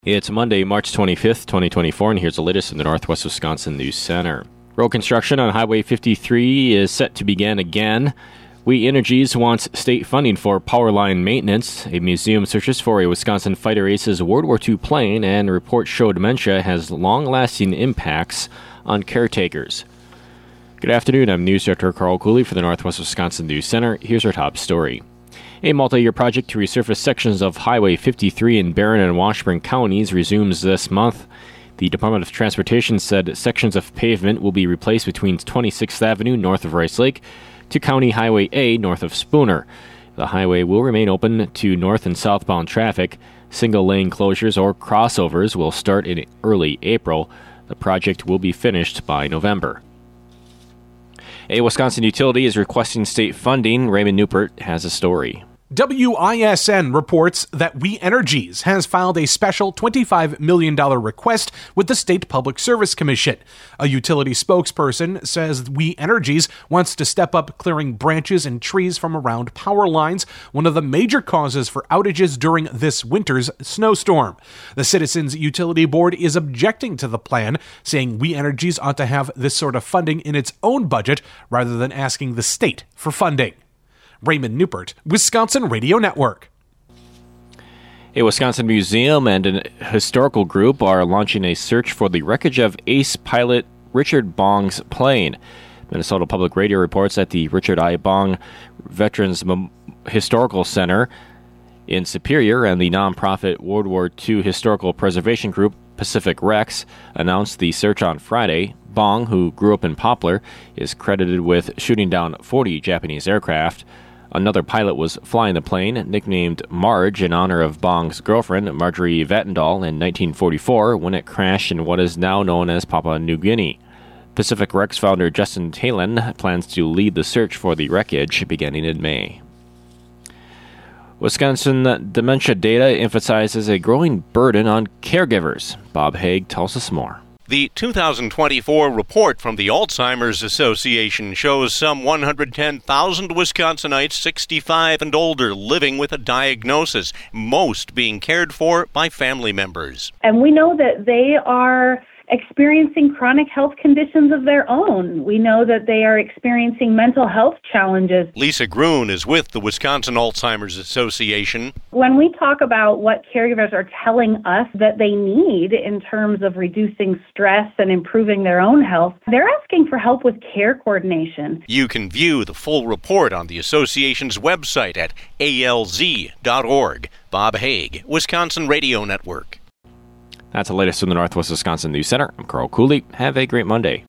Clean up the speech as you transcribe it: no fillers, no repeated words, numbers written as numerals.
It's Monday, March 25th, 2024, and here's the latest in the Northwest Wisconsin News Center. Road construction on Highway 53 is set to begin again. We Energies wants state funding for power line maintenance. A museum searches for a Wisconsin fighter ace's World War II plane, and reports show dementia has long-lasting impacts on caretakers. Good afternoon, I'm News Director Carl Cooley for the Northwest Wisconsin News Center. Here's our top story. A multi-year project to resurface sections of Highway 53 in Barron and Washburn counties resumes this month. The Department of Transportation said sections of pavement will be replaced between 26th Avenue north of Rice Lake to County Highway A north of Spooner. The highway will remain open to north and southbound traffic. Single-lane closures or crossovers will start in early April. The project will be finished by November. A Wisconsin utility is requesting state funding. Raymond Newport has a story. WISN reports that We Energies has filed a special $25 million request with the State Public Service Commission. A utility spokesperson says We Energies wants to step up clearing branches and trees from around power lines, one of the major causes for outages during this winter's snowstorm. The Citizens Utility Board is objecting to the plan, saying We Energies ought to have this sort of funding in its own budget rather than asking the state for funding. Raymond Newport, Wisconsin Radio Network. A Wisconsin museum and an historical group are launching a search for the wreckage of ace pilot Richard Bong's plane. Minnesota Public Radio reports that the Richard I. Bong Veterans Historical Center in Superior and the nonprofit World War II historical preservation group Pacific Rex announced the search on Friday. Bong, who grew up in Poplar, is credited with shooting down 40 Japanese aircraft. Another pilot was flying the plane, nicknamed Marge in honor of Bong's girlfriend, Marjorie Vatndal, in 1944 when it crashed in what is now known as Papua New Guinea. Pacific Rex founder Justin Talon plans to lead the search for the wreckage beginning in May. Wisconsin dementia data emphasizes a growing burden on caregivers. Bob Haig tells us more. The 2024 report from the Alzheimer's Association shows some 110,000 Wisconsinites 65 and older living with a diagnosis, most being cared for by family members. And we know that they are experiencing chronic health conditions of their own. We know that they are experiencing mental health challenges. Lisa Grun is with the Wisconsin Alzheimer's Association. When we talk about what caregivers are telling us that they need in terms of reducing stress and improving their own health, they're asking for help with care coordination. You can view the full report on the association's website at alz.org. Bob Haig, Wisconsin Radio Network. That's the latest from the Northwest Wisconsin News Center. I'm Carl Cooley. Have a great Monday.